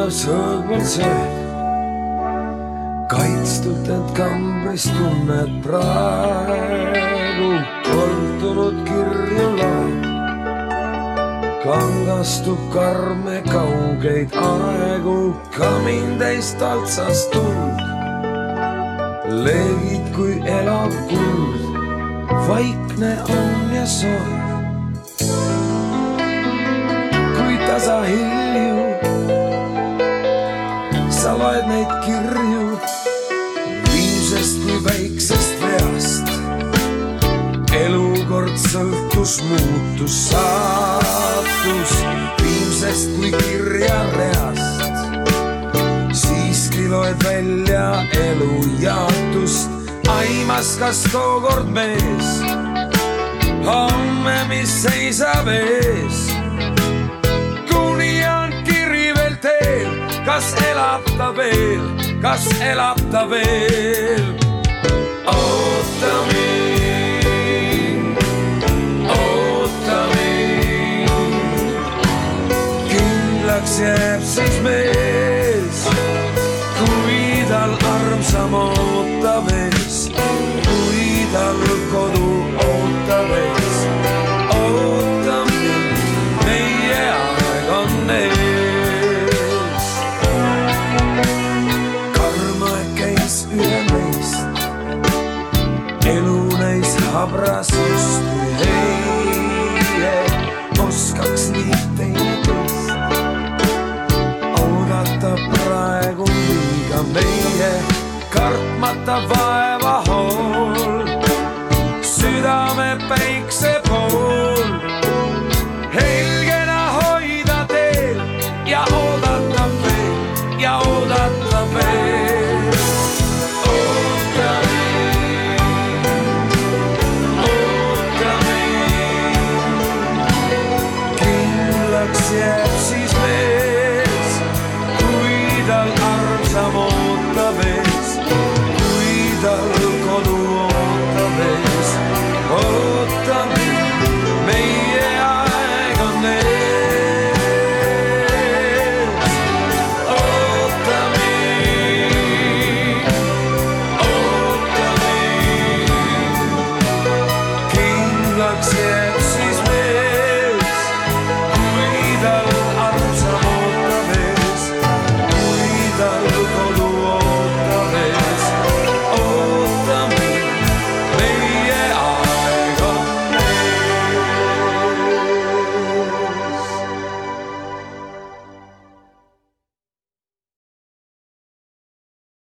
sõõgmel sööd. Kaitstult end kambris tunned praegu, koltunud kirju loed. Kangastub karme kaugeid aegu, kamin teist otsast tuld. Leegid kui elav kuld, vaikne on ja soe. Kui tasa hilju sa loed neid kirju, viimsest kui väiksest veast. Elukord sõltus, muutus, saatus, viimsest kui kirjareast. Siiski loed välja elu jaotust, aimas kas tookord mees, homme mis seisab ees. Kuni on kiri veel teel, kas elab ta veel, kas elab ta veel. Oota mind, oota mind, kindlaks jääb siis mees, kui tal armsam ootab ees, kui tal kodu ootab ees. Oota mind, meie aeg on ees. Karmaeg käis ühe meist, elu näis habras justkui heie, oskaks nii teineteist oodata praegu liiga meie, kartmata vaeva hool, südame päikse pool, helgena hoida teel ja oodata veel, ja oodata veel. Oota mind, oota mind, kindlaks jääb siis mees, kui tal armsam ootab ees, kui tal kodu ootab ees. Oota mind, meie aeg on ees. Oota mind, kindlaks jääb